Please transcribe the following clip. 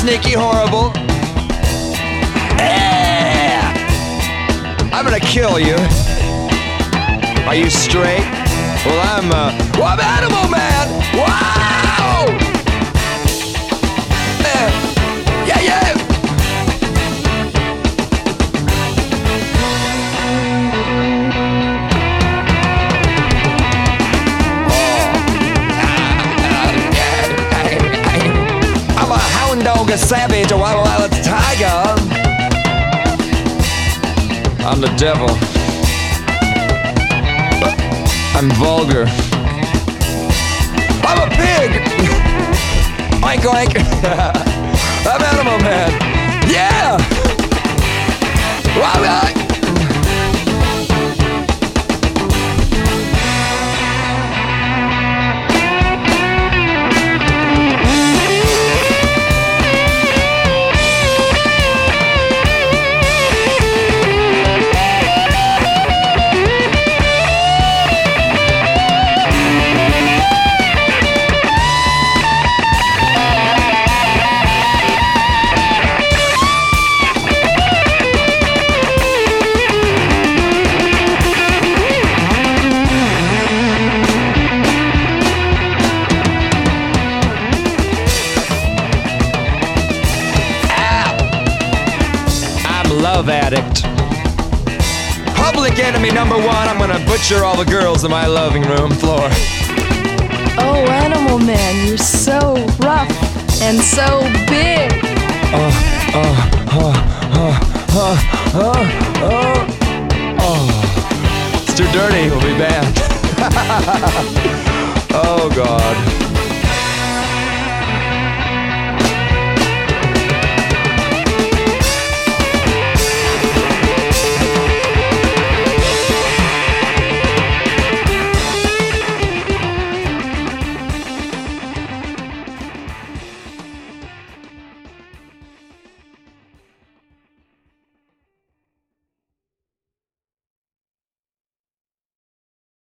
sneaky, horrible. Yeah! I'm gonna kill you. Are you straight? Well, I'm Animal Man! Wow! Yeah, yeah! I'm a hound dog, a savage, a wild tiger. I'm the devil. I'm vulgar. I'm a pig! Oink oink! I'm Animal Man! Yeah! Love addict. Public enemy number one. I'm gonna butcher all the girls in my loving room floor. Oh, Animal Man, you're so rough and so big. It's too dirty. We'll be banned. Oh, God.